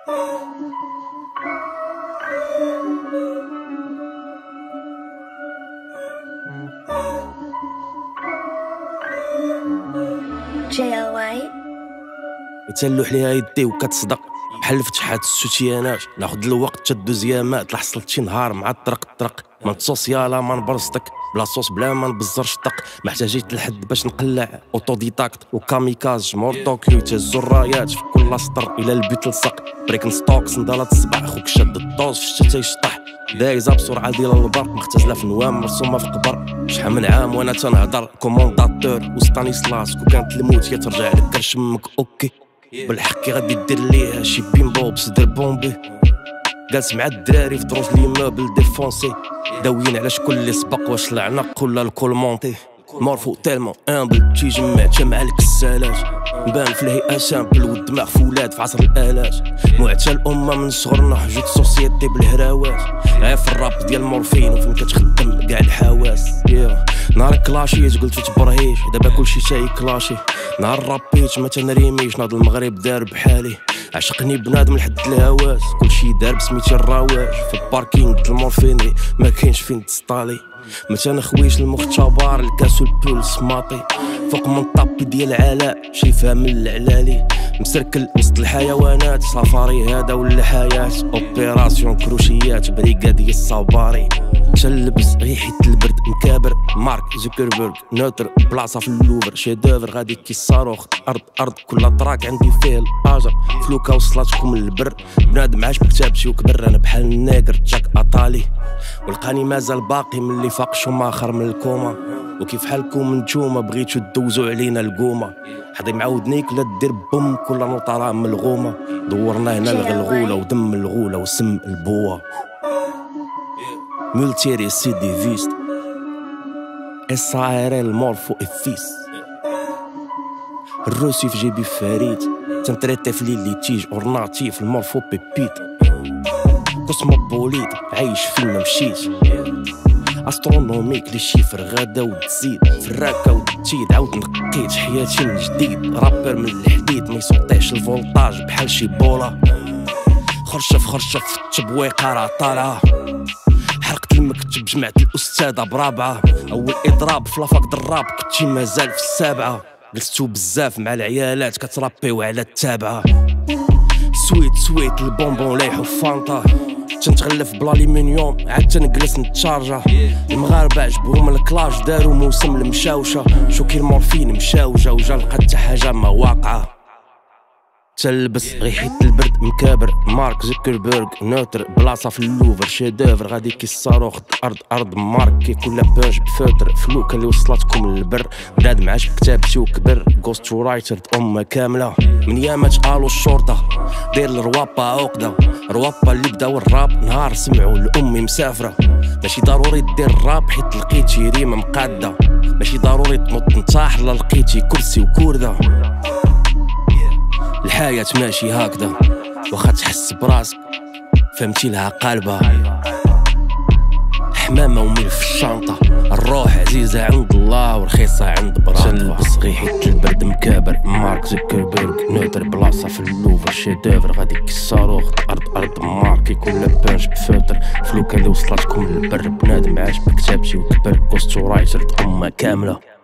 يتلوح ليها يدي وكتصدق بحال فتحات السوتيانات. ناخد الوقت تدوز يامات لحصلت شي نهار مع الطرق ما نتصوص يالا ما نبرزتك بلا صوص بلا ما نبزرش طق. ما احتاجيت لحد باش نقلع اوتوديداكت وكاميكاز جمهور طوكيو تهزو الرايات في كل سطر الى البيت لصق. بريكن ستوكس نضالات الصباح خوك شاد الطوز في الشتا تيشطح دايزه بسرعه ديال البرق مختزله في نوام مرسومه في قبر. شحال من عام وانا تنهضر كومونداتور وستانيسلاس كون كانت الموت ترجع لك كرشمك اوكي بالحكي غادي دير ليها شي بيمبو بصدر بومبي. جالس مع الدراري في دروس ليموبل ديفونسي داويين على شكون اللي سبق واش العنق ولا الكول مونتي. مورفو تالمون امبل تيجمع مع الكسالات نبان في الهيئه سامبل والدماغ فولاد في عصر الالات. معتى الامه من صغرنا حجوت سوسيتي بالهراوات غير في الراب ديال مورفين وفين كتخدم كاع الحواس. نهار كلاشي قلت تبرهيش دابا كلشي تاي كلاشي. نهار رابيت ما تنريميش ناض المغرب دار بحالي عشقني بنادم لحد الهواس كلشي دار بسميتي الرواج. في الباركينغ المورفينري ما كاينش فين تسطالي ما تنخويش المختبر الكاس والبولس ماطي فوق من طابي ديال علاء شايفها من العلالي مسركل وسط الحيوانات. سفاري هذا ولا حياة اوبيراسيون كروشيات بريغادي الصباري. تلبس ريحة البرد مكابر مارك زوكربيرغ نوتر بلاصة في اللوفر شيدوفر غادي كي الصاروخ ارض كل طراك عندي فيه الاجر فلوكا وصلاتكم للبر. بنادم عاش بكتابتي وكبر انا بحال الناقر جاك اطالي ولقاني مازال باقي من اللي فاق شوماخر من الكوما. وكيف حالكم نتوما بغيتو دوزو علينا القومه حدي معاودنيك ولا دير بوم كل نوطه ملغومه. دورنا هنا الغلغوله ودم الغوله وسم البوه مولتيري سي دي فيست اس ار ال مورفو افيس الروسي في جيبي فريد تنتريتي في لي تيج اورناتيف المورفو بيبيت كوسموبوليت عايش فين ما مشيت استرونوميك لي شيفر غادا وتزيد في الراكا وتزيد عاود نقيت حياتي من جديد. رابر من الحديد ما يسوطيش الفولتاج بحال شي بولا خرشف في التبويقه راه طالعه. حرقت المكتب جمعت الاستاذه برابعه اول اضراب في لافاك دراب كنتي مازال في السابعه. جلستو بزاف مع العيالات كترابيو على التابعه سويت البونبون لايحو فانطا تنتغلف بالالومنيوم عاد تنجلس نتشارجا. المغاربه عجبهم الكلاش داروا موسم المشاوشه شوكي المورفين مشاوجه وجا لقى حتى حاجه ما واقعه. تلبس ريحة البرد مكابر مارك زوكربيرغ نوتر بلاصة في اللوفر شيدوفر غادي كي الصاروخ ارض ماركي كل بانج بفوتر فلوكا اللي وصلتكم للبر. بنادم عاش بكتابتي وكبر غوست رايتر امه كامله من يامات قالوا الشرطه دير الروابا عقده. روابا اللي بداو الراب نهار سمعوا لامي مسافره. ماشي ضروري دير الراب حيت لقيتي ريمه مقاده ماشي ضروري تنط نطاح لا لقيتي كرسي وكورده. الحياة ماشي هكذا واخا تحس براسك فهمتي لها قلبها حمامة وميل في الشنطة. الروح عزيزة عند الله ورخيصة عند براتها. تلبس ريحة البرد مكابر مارك زوكربيرغ نوتر بلاصة في اللوفر شيدوفر غادي كي الصاروخ ارض ماركي كل بانج بفوتر فلوكا اللي وصلتكم للبر. بنادم عاش بكتابتي وكبر غوست رايتر امه كاملة.